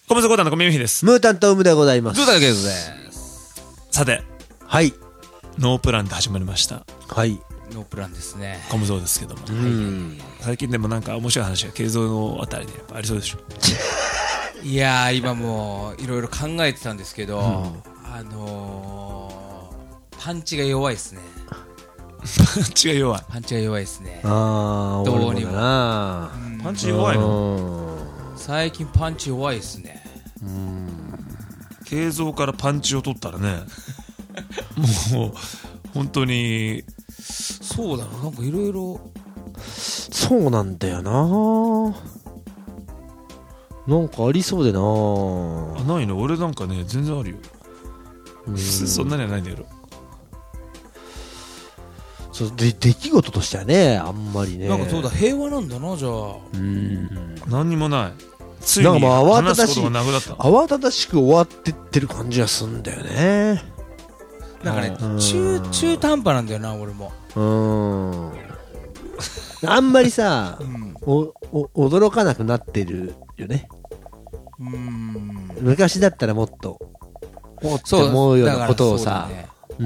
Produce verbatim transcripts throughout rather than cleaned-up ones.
コムズコータンの小耳です。 ムータントウムでございます。 ズータケーズです。 さて、 はいノープランで始まりました。 はい、 ノープランですね。 コムゾーですけども、 うん、 最近でもなんか面白い話が慶三のあたりでやっぱありそうでしょ。 いやー今もういろいろ考えてたんですけど、 うん、 あのー、パンチが弱いですね。 パンチが弱い。 パンチが弱いですね。 あーどうにもな、 うんパンチ弱いの？ 最近パンチ弱いですね。 うん、 慶三からパンチを取ったらねもう本当にそうだな、なんかいろいろそうなんだよな。なんかありそうでな。 あ、ないの？俺なんかね全然あるよ。 うん、 そんなにはないんだけど、 そうで出来事としてはねあんまりね。 なんかそうだ、平和なんだな。じゃあうん、 何にもない。ついになんかもう慌話ただしいすことがなくなった。 慌ただしく終わってってる感じがすんだよね。 なんかね、 うん中中途半端なんだよな俺も。 うーんあんまりさ、 うん、 おお驚かなくなってるよね。 うーん、 昔だったらもっとおって思うようなことをさ、 ね、 うん、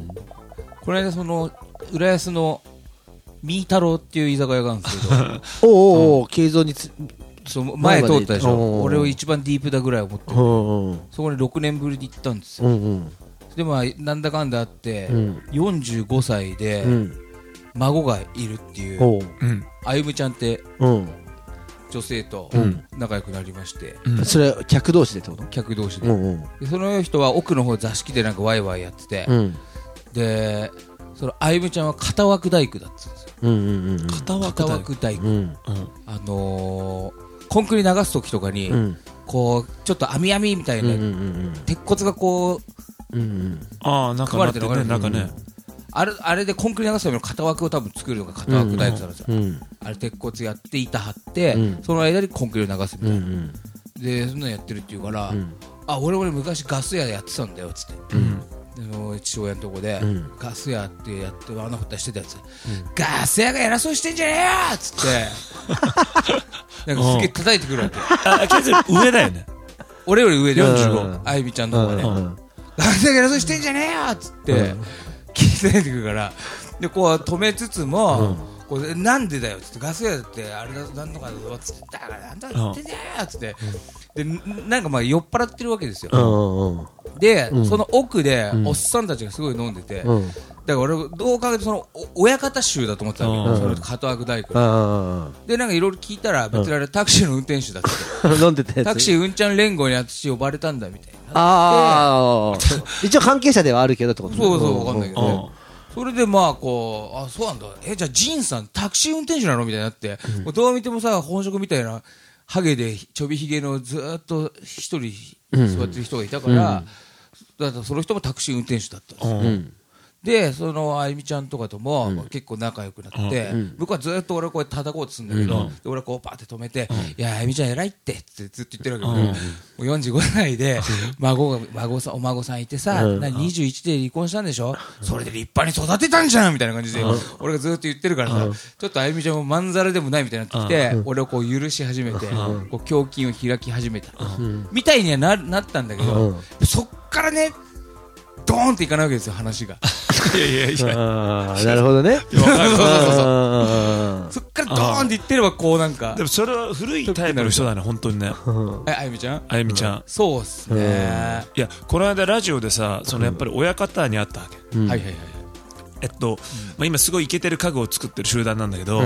この間その浦安のミー太郎っていう居酒屋があるんですけどおうおうおう、慶三につそう前通ったでし前まで行ったおうおうょ。俺を一番ディープだぐらい思ってる。 うんうんそこにろくねんぶりに行ったんですよ。 うんうんでまあなんだかんだあって、 うん、 よんじゅうごさいでうん孫がいるっていう、 おう、 うん、 あゆむちゃんってうん女性とうん仲良くなりまして、 うん、 それ客同士でってこと？ 客同士で、 うんうんでその人は奥の方座敷でなんかワイワイやってて、 うんでそのあゆむちゃんは片枠大工だったんですよ。 うんうんうん片枠片枠大工、 うんうん、 あのー、コンクリ流す時とかに、 うんこうちょっと網網みたいな、 うんうんうん鉄骨がこううんうんああなんかなってね、なんかね、 あれあれでコンクリ流すための片枠を多分作るのが片枠大工なんですよ、 うんうんあれ鉄骨やって板張って、 うん、 その間にコンクリを流すみたいな、 うんうんでそんなのやってるって言うから、 うんあ俺俺昔ガス屋やってたんだよっつって、 うん、 でその父親のとこで、 うん、 ガス屋ってやって穴掘ったりしてたやつ、うん、ガス屋が偉そうにしてんじゃねえよっつってなんかすげえ叩いてくるわけ。 あ、ケツ上だよね。 俺より上でよんじゅうご、あゆみちゃんの方がね、 うんうんガス屋が偉そうにしてんじゃねえよっつって、うん、聞いてくるからでこう止めつつも、うん、こうなんでだよっつって、ガス屋だってあれだなんとかだぞっつって、だからなんだ言ってんじゃねえよっつって、うん、でなんかまあ酔っ払ってるわけですよ、 うんうん、で、 うん、その奥でおっさんたちがすごい飲んでて、うん、だから俺どう考えてその親方衆だと思ってたわけ、うん、その片枠大工、うん、でなんかいろいろ聞いたら別にあれタクシーの運転手だって飲んでたやつ、 タクシーうんちゃん連合に私呼ばれたんだみたいな。 ああ一応関係者ではあるけどってこと？ そうそうわかんないけど、ね、それでまあこうあそうなんだ、えじゃあジンさんタクシー運転手なのみたいになって、うん、どう見てもさ本職みたいなハゲでちょびひげのずーっと一人座ってる人がいたから、うん、だからその人もタクシー運転手だったんですよ、うん、でそのあゆみちゃんとかとも、うん、結構仲良くなって、うん、僕はずっと俺をこう叩こうとするんだけど、うん、で俺はこうパーって止めて、うん、いやあゆみちゃん偉いってってずっと言ってるわけで、うん、もうよんじゅうごさいで孫が孫さんお孫さんいてさ、うん、にじゅういちで離婚したんでしょ、うん、それで立派に育てたんじゃんみたいな感じで、うん、俺がずっと言ってるからさ、うん、ちょっとあゆみちゃんもまんざらでもないみたいになってきて、うん、俺をこう許し始めて、うん、こう胸筋を開き始めた、うん、みたいには な, なったんだけど、うん、そっからねドーンっていかないわけですよ話が。 いやいやいや、 あなるほどね。 そうそうそうそうそっからドーンっていってればこうなんか。 でもそれは古いタイプの人だね本当にね。 えあゆみちゃん？ あゆみちゃん、うん、 そうっすね。 いやこの間ラジオでさそのやっぱり親方に会ったわけ、 うん、はいはいはい。 えっと、うんまあ、今すごいイケてる家具を作ってる集団なんだけど、うんうん、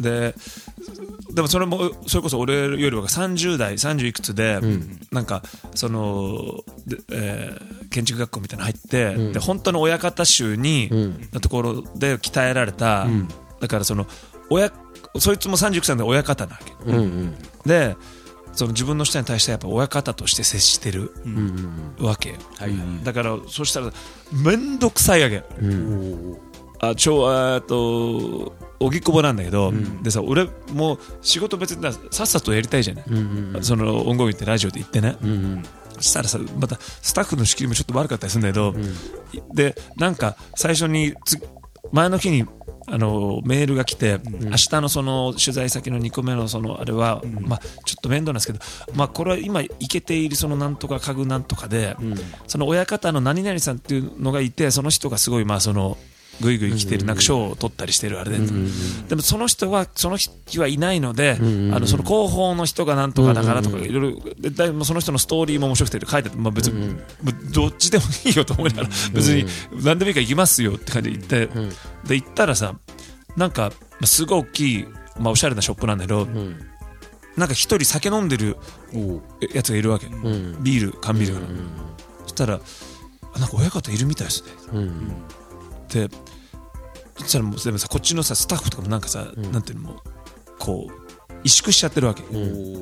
ででもそれもそれこそ俺よりはさんじゅう代さんじゅういくつで、うん、なんかそので、えー、建築学校みたいなの入って、うん、で本当の親方衆に、うん、のところで鍛えられた、うん、だからその親そいつもさんじゅういくつなんで親方なわけ、うんうん、でその自分の人に対してやっぱ親方として接してるわけよ、うんうん、だからそしたらめんどくさいわけ、うん、あちょあと荻窪なんだけど、うん、でさ俺もう仕事別にさっさとやりたいじゃない、うんうん、その音楽ってラジオで言ってね、うんうん、そしたらさまたスタッフの仕切りもちょっと悪かったりするんだけど、うん、でなんか最初につ前の日にあのメールが来て、うん、明日のその取材先のにこめのそのあれは、うん、まあ、ちょっと面倒なんですけど、まあ、これは今行けているそのなんとか家具なんとかで、うん、その親方の何々さんっていうのがいて、その人がすごいまあそのぐいぐい来てる、なんか賞を取ったりしてるあれで、うんうんうん、でもその人はその日はいないので、うんうんうん、あのその広報の人がなんとかだからとかいろいろ、だいぶその人のストーリーも面白くて書いてて、まあ、別に、うんうん、どっちでもいいよと思いながら、別に何でもいいから行きますよって感じで行って、うん、で行ったらさ、なんかすごい大きい、まあ、おしゃれなショップなんだけど、うん、なんか一人酒飲んでるやつがいるわけ、うん、ビール缶ビールが、うんうん、そしたらなんか親方いるみたいですね、うんうん、でそしたらもうでもさ、こっちのさスタッフとかもなんかさ、うん、なんていうのもこう萎縮しちゃってるわけ、うん、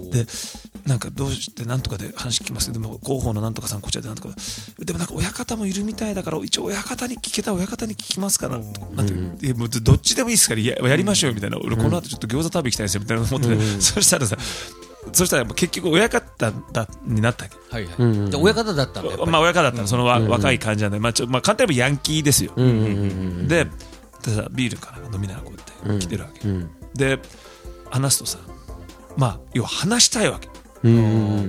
でなんかどうしてなんとかで話聞きますけど、でも広報のなんとかさんこっちでなんとかでもなんか親方もいるみたいだから一応親方に聞けた親方に聞きますから、うん、なんていう、うん、もうどっちでもいいですから や, やりましょうみたいな、俺この後ちょっと餃子食べ行きたいですよみたいな思って、うん、そしたらさそしたら結局親方だになったわけ、はいはい、うんうん、で親方だったんだ、まあ親方だったの、その、うんうん、若い感じなんで、まあちょまあ、簡単に言えばヤンキーですよ、うんうんうんうん、で, でさビールから飲みながらこうやって来てるわけ、うんうん、で話すとさ、まあ要は話したいわけ、うんうんうん、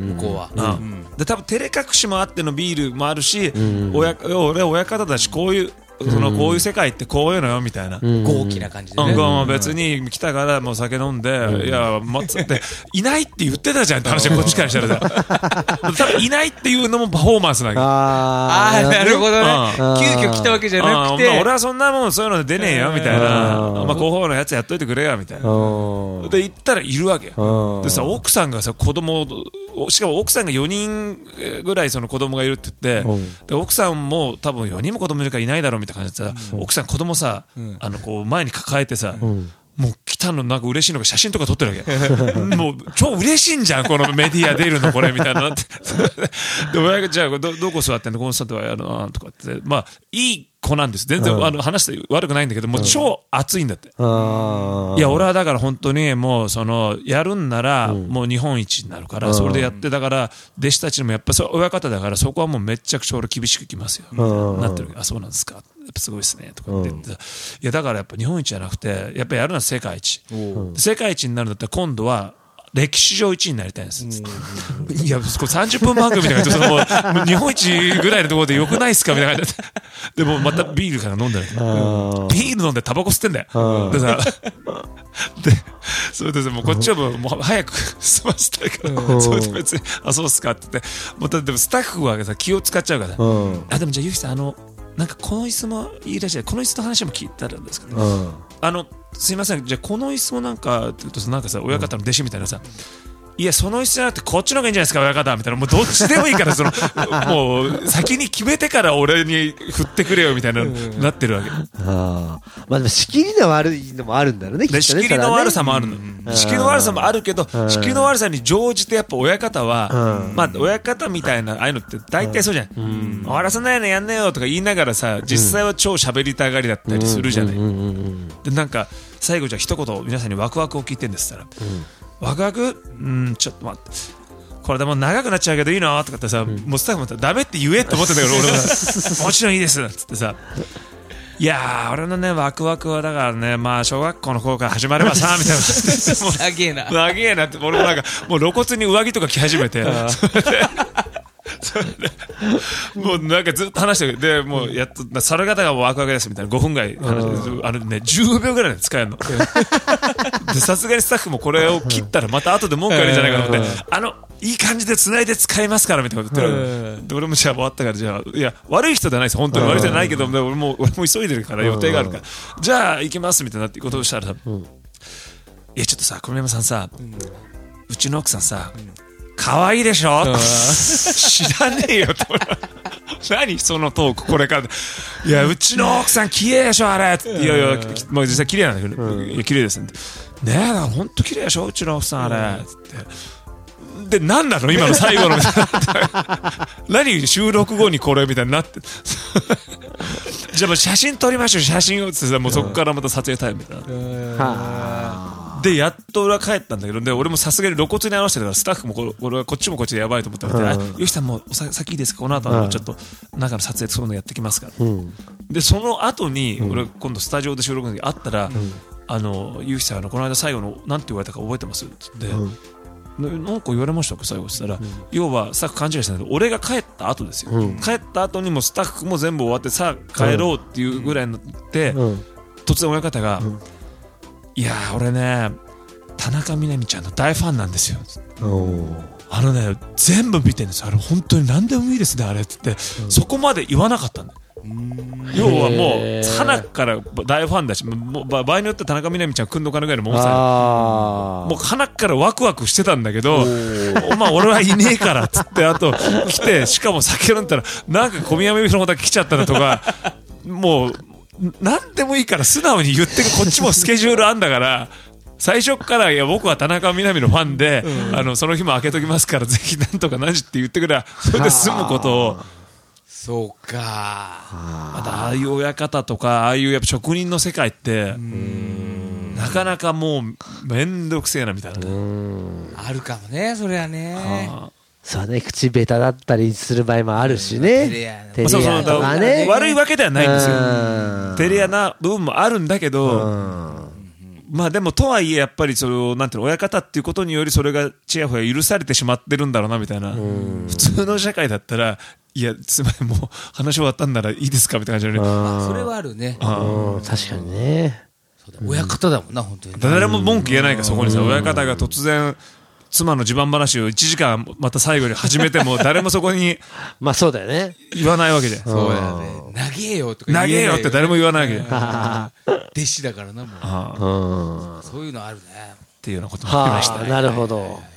向こうは、うん、で多分照れ隠しもあってのビールもあるし、うんうん、親俺は親方だしこういうそのこういう世界ってこういうのよみたいな、うん、豪気な感じでね、うん、別に来たからもう酒飲んで、うん、いやもうつっていないって言ってたじゃんって話はこっちからしたらさ多分いないっていうのもパフォーマンスなわけ、ああなるほどね、急遽来たわけじゃなくて、まあ、俺はそんなもんそういうの出ねえよみたいな、まあ広報のやつやっといてくれよみたいなで言ったらいるわけでさ、奥さんがさ子供しかも奥さんがよにんぐらいその子供がいるって言って、うん、で奥さんも多分よにんも子供いるからいないだろうみたいな感じでさ、うん、奥さん子供さ、うん、あのこう前に抱えてさ、うん、もう来たのなんか嬉しいのが写真とか撮ってるわけもう超嬉しいんじゃんこのメディア出るのこれみたいなってで親がじゃあ ど, どこ座ってんのこの座ってはやるのとかってまあいい子なんです全然、うん、あの話して悪くないんだけどもう超熱いんだって、うん、いや俺はだから本当にもうそのやるんならもう日本一になるから、うん、それでやってだから弟子たちにもやっぱ親方だからそこはもうめちゃくちゃ俺厳しくきますよ、うん、なってるあそうなんですかやっぱすごいですねとかって言って、うん、いやだからやっぱ日本一じゃなくてやっぱやるのは世界一、うん、世界一になるんだったら今度は歴史上いちいになりたいんです、うん、いやこれさんじゅっぷん番組みたいな感じでもうもう日本一ぐらいのところでよくないっすかみたいな感じででもまたビールから飲んだらビール飲んでタバコ吸ってんだよでさでそれでさもうこっちはもうもう早く済ませたいからそれで別にあそうっすかって言ってまたでもスタッフはさ気を使っちゃうからあでもじゃあゆきさんあのなんかこの椅子もいいらしいこの椅子の話も聞いたんですけど、うん、あのすいませんじゃあこの椅子もなんかって言うとなんかさ親方の弟子みたいなさ、いやその椅子じゃなくてこっちの方がいいんじゃないですか親方みたいなもうどっちでもいいからそのもう先に決めてから俺に振ってくれよみたいななってるわけ。あまあでも仕切りの悪いのもあるんだろうね。 仕切りの悪さもあるの、ね、仕切りの悪さもあるけど仕切りの悪さに乗じてやっぱ親方はまあ親方みたいなああいうのって大体そうじゃん、うん、終わらせないのやんねよとか言いながらさ実際は超喋りたがりだったりするじゃない、でなんか最後じゃあ一言皆さんにワクワクを聞いてんですったら、うんワクワクうんちょっと待ってこれでも長くなっちゃうけどいいのとかってさ、うん、もうスタッフもダメって言えって思ってたけど俺はもちろんいいですっつってさいやー俺のねワクワクはだからねまあ小学校の頃から始まればさみたいな長えな長えなって俺もなんかもう露骨に上着とか着始めてそれでそれでもうなんかずっと話してるでもうやっと猿方がもうワクワクですみたいなごふんぐらい話してあのねじゅうびょうぐらいで使えるのでさすがにスタッフもこれを切ったらまた後で文句あるんじゃないかと思ってあのいい感じで繋いで使えますからみたいなこと言ってるで俺もじゃあ終わったからじゃあいや悪い人じゃないです本当に悪い人じゃないけど俺も俺も急いでるから予定があるからじゃあ行きますみたいなってことをしたらさいやちょっとさ小宮山さんさうちの奥さんさ可愛いでしょ知らねえよと何そのトークこれからいやうちの奥さん綺麗でしょあれいやいやまあ実際綺麗なんだけど、うん、いや綺麗ですねえだから本当綺麗でしょうちの奥さんあれつってで何なの今の最後の何収録後にこれみたいになってじゃあもう写真撮りましょう写真をってさもうそこからまた撮影タイムみたいな、うんでやっと俺は帰ったんだけどで俺もさすがに露骨に表してたからスタッフもこ俺はこっちもこっちでやばいと思ったから、うん、よしさんもう先いいですかこの後はちょっと中の撮影そういうのやってきますから、うん、 でその後に俺今度スタジオで収録の時会ったら、あのゆうきさんあのこの間最後のなんて言われたか覚えてますって言って。な, なんか言われましたか最後って言ったら、うん、要はスタッフ勘違いしたんだけど俺が帰った後ですよ、うん、帰った後にもスタッフも全部終わってさあ帰ろうっていうぐらいになって、うん、突然親方が、うん、いやー俺ね田中みな実ちゃんの大ファンなんですよ、あのね全部見てるんですよあれ本当に何でもいいですねあれって言って、うん、そこまで言わなかったんだよ。要はもう花から大ファンだしもう場合によって田中みな実ちゃんくんのかなぐらいのもんさもう花からワクワクしてたんだけどまあ俺はいねえからっつってあと来てしかも酒飲んだらなんか小宮山由美の方だけ来ちゃったなとかもう何でもいいから素直に言ってこっちもスケジュールあんだから最初からいや僕は田中みな実のファンで、うん、あのその日も開けときますからぜひなんとか何時って言ってくれそれで済むことをそうかまたああいう親方とかああいうやっぱ職人の世界ってなかなかもうめんどくせえなみたいなあるかもねそれはねはそうね口下手だったりする場合もあるしね、 テレアとかね悪いわけではないんですよテレアな部分もあるんだけどまあでもとはいえやっぱりそれをなんていうの親方っていうことによりそれがちやほや許されてしまってるんだろうなみたいな普通の社会だったらいやつまりもう話終わったんならいいですかみたいな感じで、ね、 まあそれはあるねあ確かにねそうだ親方だもんな本当に誰も文句言えないからそこにさ親方が突然妻の自慢話をいちじかんまた最後に始めても誰もそこにまあそうだよね言わないわけじゃんそうだよね投げよとか投げよって誰も言わないわけで弟子だからなもうそういうのあるねっていうようなこともありましたねなるほど